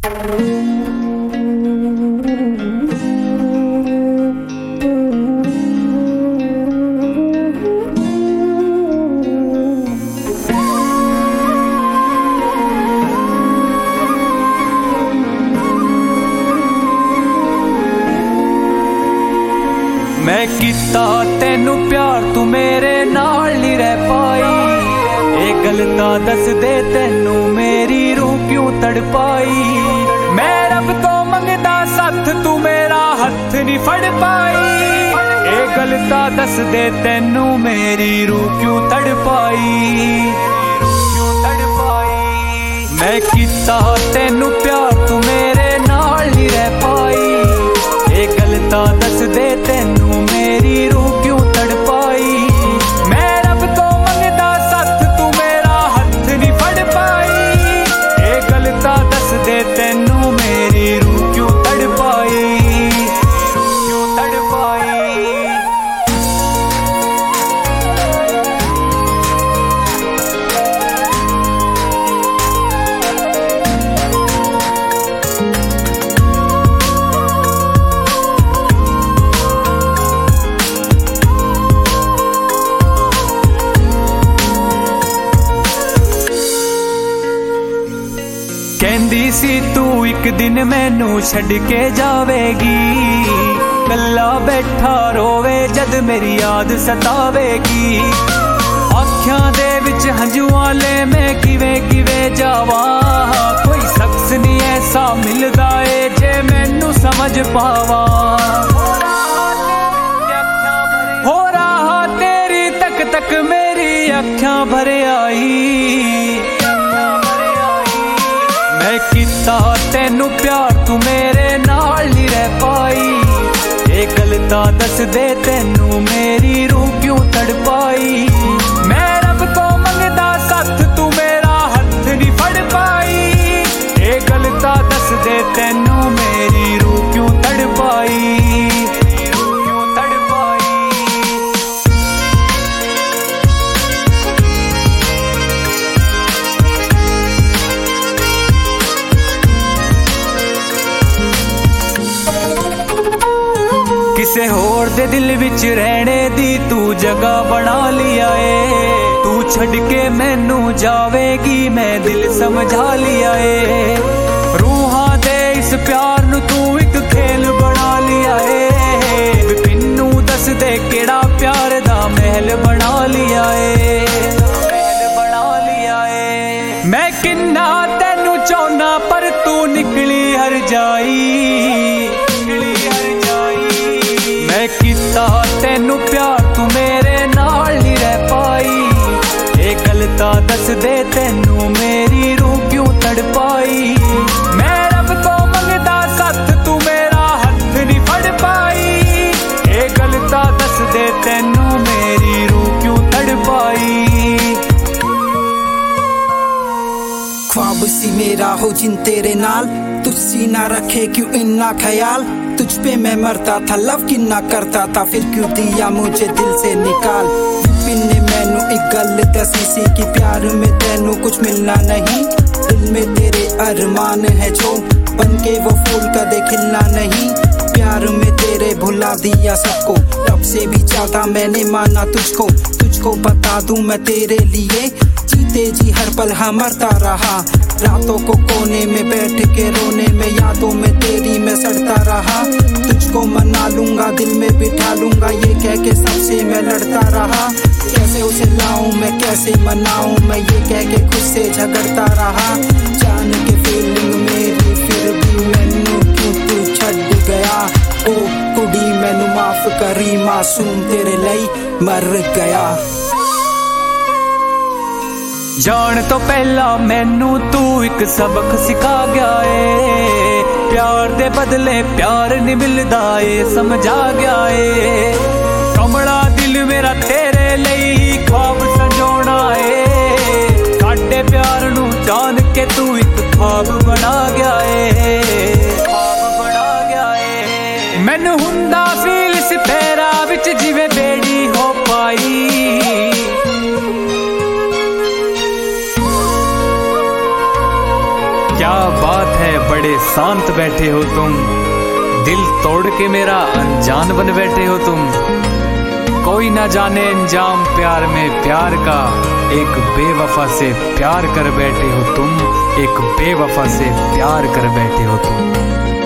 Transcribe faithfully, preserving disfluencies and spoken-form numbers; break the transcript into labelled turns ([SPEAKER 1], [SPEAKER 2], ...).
[SPEAKER 1] मैं किता तेनू प्यार तू मेरे नाल नहीं रह पाई। ये गलता दस दे तेनू मेरी रूह क्यों तड़पाई। मैं रब तो मंगदा सथ तू मेरा हथ नहीं फड़ पाई। ये गलता दस दे तेनू मेरी रूह क्यों तड़पाई। क्यों तड़पाई। मैं किता तेनू प्यार तू मेरे नाल नहीं रह पाई। ये गलता दस दे तेनू मेरी रूह क्यों तड़पाई। मैं रब तो मंगदा सथ तू मेरा हथ नहीं फड़ पाई। ये गलता दस दे तेनू मेरी रूह क्यों तड़पाई। क्यों तड़पाई। कहंदी सी तू एक दिन मैनू छड़ के जावेगी। कल्ला बैठा रोवे जद मेरी याद सतावेगी। आँखियां दे विच हंजुआं ले मैं किवें किवें जावा। कोई शख्स नहीं ऐसा मिलदा ए जे मैनू समझ पावा। हो रहा तेरी तक तक मेरी अखियां भर आई। मैं किता तेनू प्यार तू मेरे नाल नहीं रह पाई। ये गलता दस दे तेनू मेरी रूह क्यों तड़पाई। मैं रब तो मंगदा सथ तू मेरा हथ नहीं फड़ पाई। ये गलता दस दे तेनू मेरी रूह क्यों तड़पाई। क्यों तड़पाई। किसे होर दे दिल विच रहने दी तू जगह बना लिया ए। तू छड़ के मैनू जावेगी मैं दिल समझा लिया ए। रूहां दे इस प्यार नू तू एक खेल बना लिया ए। बिपिनू दस दे केड़ा प्यार दा महल बना लिया ए। महल बना लिया ए। मैं किन्ना तेनू चाहना पर तू निकली हर जाई। निकली हर जाई। मैं किता तेनू प्यार तू मेरे नाल नहीं रह पाई। ये गलता दस दे तेनू मेरी रूह क्यों तड़पाई। मैं रब तो मंगदा सथ तू मेरा हथ नहीं फड़ पाई। ये गलता दस दे तेनू मेरी रूह क्यों तड़पाई।
[SPEAKER 2] ख्वाब सी मेरा हो जिन तेरे नाल। तुझसी ना रखे क्यों इन्ना ख्याल। तुझ पे मैं मरता था लव किन्ना करता था फिर क्यों दिया मुझे दिल से निकाल। विपिन ने मैनू एक गल दसी सी कि प्यार में तेनू कुछ मिलना नहीं। दिल में तेरे अरमान है जो बन के वो फूल कदे खिलना नहीं। प्यार में तेरे भुला दिया सबको। रब से भी ज्यादा मैंने माना तुझको। तुझको बता दूं मैं तेरे लिए जीते जी हर पल हाँ मरता रहा। रातों को कोने में बैठ के रोने में यादों में तेरी मैं सड़ता रहा। तुझको मना लूंगा दिल में बिठा लूंगा ये कह के सबसे मैं लड़ता रहा। कैसे उसे लाऊं मैं कैसे मनाऊं मैं ये कह के खुद से झगड़ता रहा। जान के फीलिंग मेरी फिर भी मैनू क्यों तू छड़ गया। ओ कुड़ी मैनू माफ करी मासूम तेरे लई मर गया।
[SPEAKER 1] जान तो पहला मैनू तू एक सबक सिखा गया ए। प्यार दे बदले प्यार नहीं मिलदा ए समझा गया ए। कमला दिल मेरा तेरे लिए ख्वाब संजोना ए। काटे प्यार नू जान के तू एक ख्वाब बना गया ए। ख्वाब बना गया ए। मैनू हुंदा फील इस पैरा विच जिवें बेड़ी हो पाई। क्या बात बात है बड़े शांत बैठे हो तुम, दिल तोड़ के मेरा अनजान बन बैठे हो तुम। कोई ना जाने अंजाम प्यार में प्यार का, एक बेवफा से प्यार कर बैठे हो तुम, एक बेवफा से प्यार कर बैठे हो तुम।